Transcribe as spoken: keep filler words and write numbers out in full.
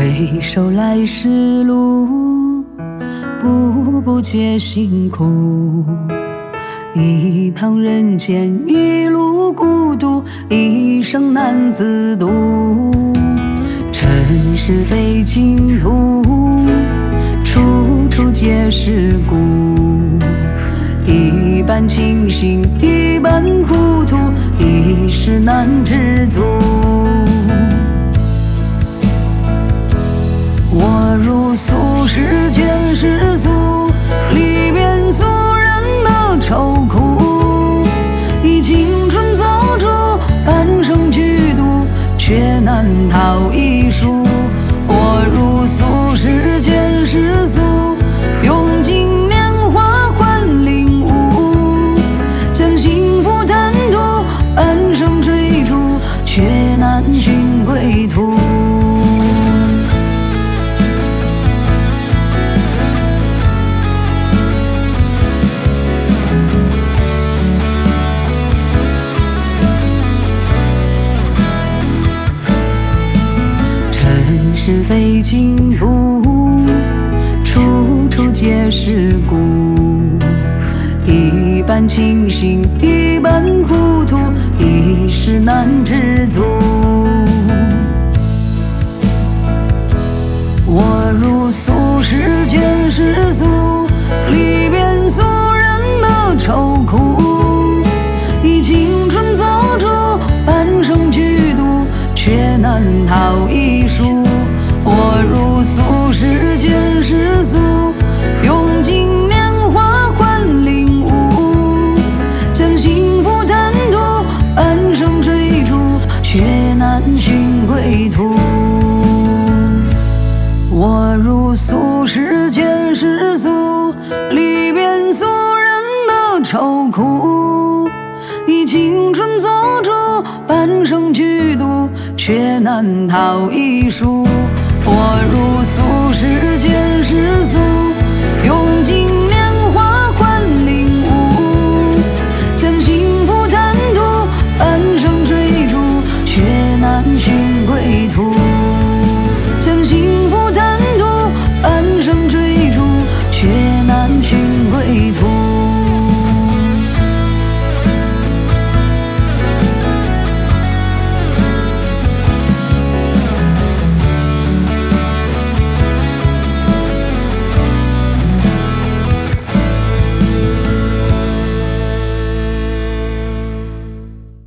回首来时路，步步皆辛苦。一趟人间，一路孤独，一生难自渡。尘世非净土，处处皆是故。一半清醒，一半糊涂，一时难知足。我入俗世间世俗，历遍俗人的愁苦。以青春做主，半生剧毒，却难逃一疏。我入俗世间世俗，用尽年华换领悟。将幸福贪图，半生追逐，却难寻归途。是非净土，处处皆是故。一半清醒，一半糊涂，一时难知足。我入俗世间世俗，历遍俗人的愁苦。以青春做主，半生剧毒，却难逃一疏。我入俗世间世俗，用尽年华换领悟。将幸福贪图，半生追逐，却难寻归途。我入俗世间世俗，历遍俗人的愁苦。以青春做主，半生剧毒，却难逃一疏。我入俗世间世俗。